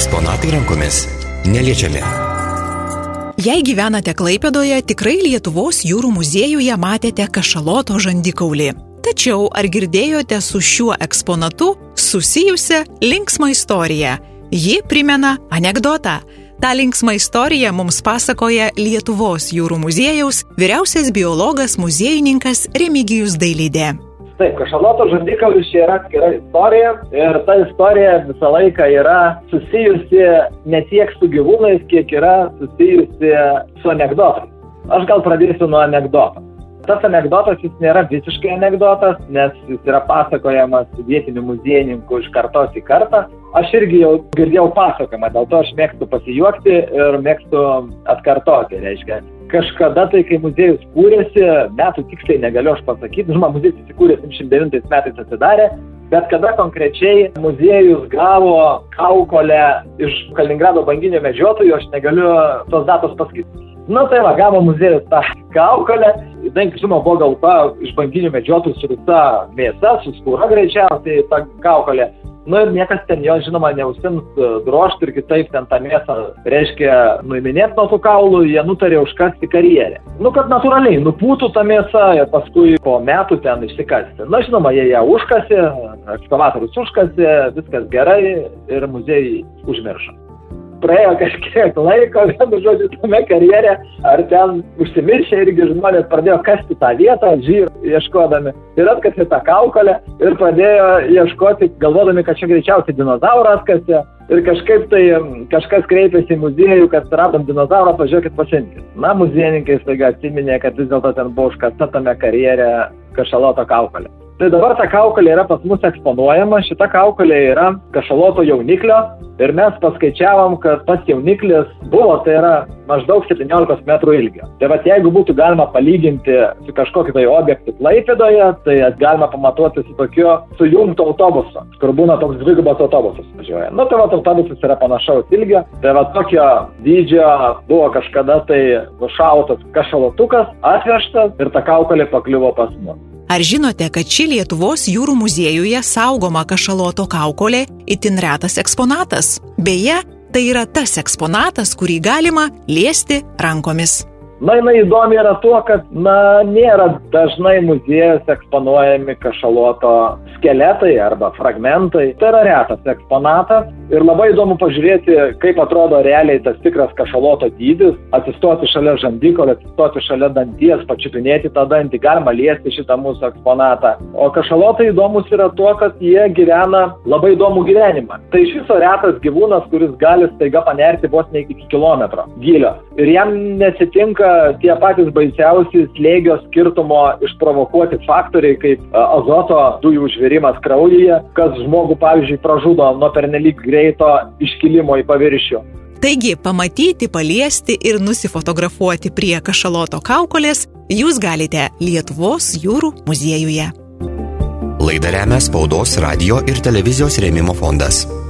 Eksponatai rankomis neliečiami. Jei gyvenate Klaipėdoje, tikrai Lietuvos jūrų muziejuje matėte kašaloto žandikaulį. Tačiau ar girdėjote su šiuo eksponatu susijusią linksmą istoriją? Ji primena anekdotą. Ta linksmą istoriją mums pasakoja Lietuvos jūrų muziejaus vyriausias biologas muziejininkas Remigijus Dailidė. Taip, kašaloto žandikaulis čia yra atskira istorija ir ta istorija visą laiką yra susijusi ne tiek su gyvūnais, kiek yra susijusi su anekdotais. Aš gal pradėsiu nuo anekdoto. Tas anekdotas jis nėra visiškai anekdotas, nes jis yra pasakojamas vietinių muziejininkų iš kartos į kartą. Aš irgi jau girdėjau pasakojimą, dėl to aš mėgstu pasijuokti ir mėgstu atkartoti, reiškia. Kažkada tai, kai muziejus kūrėsi, metų tiksliai negaliu aš pasakyti, žinoma, muziejus įsikūrė 79 metais atidarė, bet kada konkrečiai muziejus gavo kaukolę iš Kaliningrado banginio medžiotojų, aš negaliu tos datos pasakyti. Nu tai va, gavo muziejus tą kaukolę, žinoma, buvo gauta iš banginių medžiotojų su visa mėsa, su skūra greičiausiai ta kaukolė. Nu ir niekas ten jo, žinoma, neužsims drožti ir kitaip ten tą mėsą, reiškia, nuiminėti nuo tų kaulų, jie nutarė užkasti karjerę. Nu, kad natūraliai nupūtų tą mėsą ir paskui po metų ten išsikasti. Na, žinoma, jie ją užkasė, ekskavatorius užkasė, viskas gerai ir muziejai užmiršo. Praėjo kažkiek laiko, vienu žodžiu, tame karjere, ar ten užsimiršė irgi žmonės pradėjo kasti tą vietą, ieškodami. Ir atkasė tą kaukolę ir pradėjo ieškoti, galvodami, kad čia greičiausiai dinozaurą atkasė. Ir kažkaip tai kažkas kreipėsi į muziejų, kad radom dinozaurą, pažiūrėkit pasimkit. Na, muziejininkai staiga atsiminė, kad vis dėlto ten buvo užkasta tame karjere kašaloto kaukolė. Tai dabar ta kaukolė yra pas mus eksponuojama, šita kaukolė yra kašaloto jauniklio ir mes paskaičiavom, kad pats jauniklis buvo, tai yra maždaug 17 metrų ilgio. Tai vat jeigu būtų galima palyginti su kažkokiu tai objektu Klaipėdoje, tai galima pamatuoti su tokiu sujungto autobusu, kur būna toks dvigubas autobusas važiuoja. Nu tai vat autobusas yra panašaus ilgio, tai vat tokio dydžio buvo kažkada tai nušautas kašalotukas, atvežtas ir ta kaukolė pakliuvo pas mus. Ar žinote, kad ši Lietuvos jūrų muziejuje saugoma kašaloto kaukolė itin retas eksponatas? Beje, tai yra tas eksponatas, kurį galima liesti rankomis. Na, jinai įdomi yra tuo, kad, nėra dažnai muziejuose eksponuojami kašaloto skeletai arba fragmentai. Tai yra retas eksponatas ir labai įdomu pažiūrėti, kaip atrodo realiai tas tikras kašaloto dydis, atsistoti šalia žandikaulio, atsistoti šalia danties, pačiupinėti tą dantį, galima liesti šitą mūsų eksponatą. O kašalotai įdomus yra tuo, kad jie gyvena labai įdomų gyvenimą. Tai iš viso retas gyvūnas, kuris gali staiga panerti vos ne iki kilometro gylio. Ir jam nesitinka tie patys baisiausi slėgio skirtumo išprovokuoti faktoriai, kaip azoto dujų užvirimas kraujyje, kas žmogų, pavyzdžiui, pražudo nuo pernelyg greito iškilimo į paviršių. Taigi, pamatyti, paliesti ir nusifotografuoti prie kašaloto kaukolės jūs galite Lietuvos jūrų muziejuje. Laidą remia Spaudos, radijo ir televizijos rėmimo fondas.